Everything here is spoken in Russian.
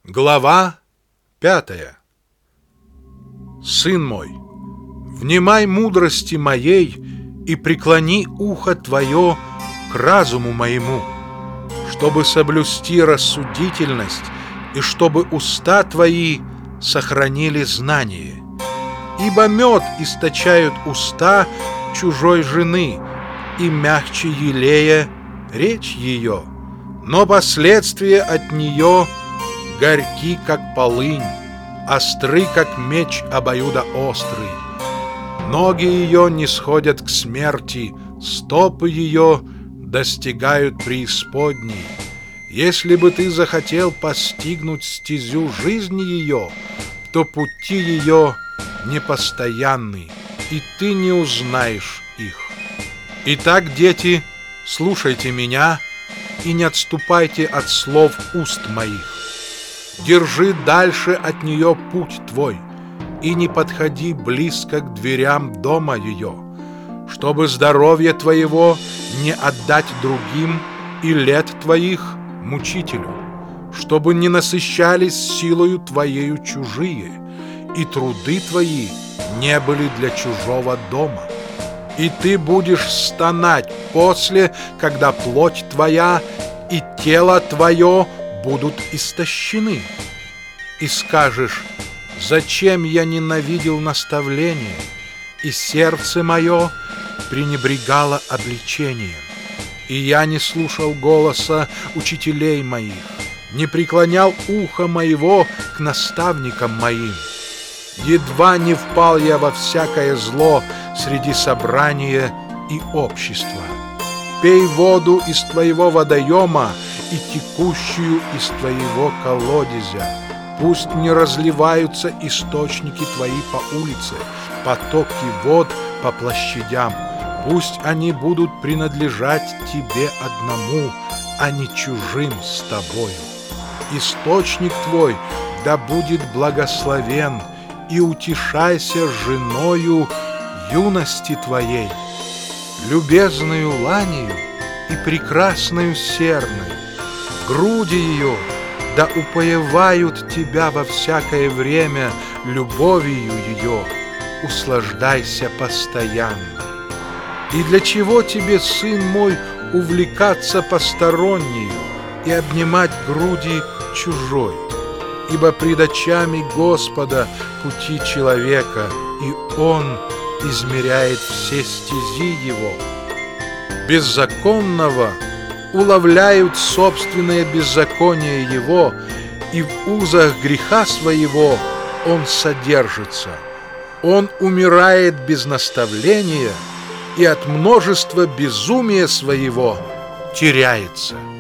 Глава 5. Сын мой, внимай мудрости моей и преклони ухо твое к разуму моему, чтобы соблюсти рассудительность и чтобы уста твои сохранили знание. Ибо мед источают уста чужой жены, и мягче елея речь ее, но последствия от нее горьки, как полынь, остры, как меч обоюдоострый. Ноги ее не сходят к смерти, стопы ее достигают преисподней. Если бы ты захотел постигнуть стезю жизни ее, то пути ее непостоянны, и ты не узнаешь их. Итак, дети, слушайте меня и не отступайте от слов уст моих. Держи дальше от нее путь твой, и не подходи близко к дверям дома ее, чтобы здоровье твоего не отдать другим и лет твоих мучителю, чтобы не насыщались силою твоею чужие, и труды твои не были для чужого дома. И ты будешь стонать после, когда плоть твоя и тело твое будут истощены. И скажешь: зачем я ненавидел наставление, и сердце мое пренебрегало обличением? И я не слушал голоса учителей моих, не преклонял ухо моего к наставникам моим. Едва не впал я во всякое зло среди собрания и общества. Пей воду из твоего водоема и текущую из твоего колодезя. Пусть не разливаются источники твои по улице, потоки вод по площадям. Пусть они будут принадлежать тебе одному, а не чужим с тобою. Источник твой да будет благословен, и утешайся женою юности твоей, любезною ланию и прекрасною серной. Груди ее да упоевают тебя во всякое время любовью ее, услаждайся постоянно. И для чего тебе, сын мой, увлекаться постороннею и обнимать груди чужой? Ибо пред очами Господа пути человека, и Он измеряет все стези его. Беззаконного уловляют собственное беззаконие его, и в узах греха своего он содержится. Он умирает без наставления, и от множества безумия своего теряется.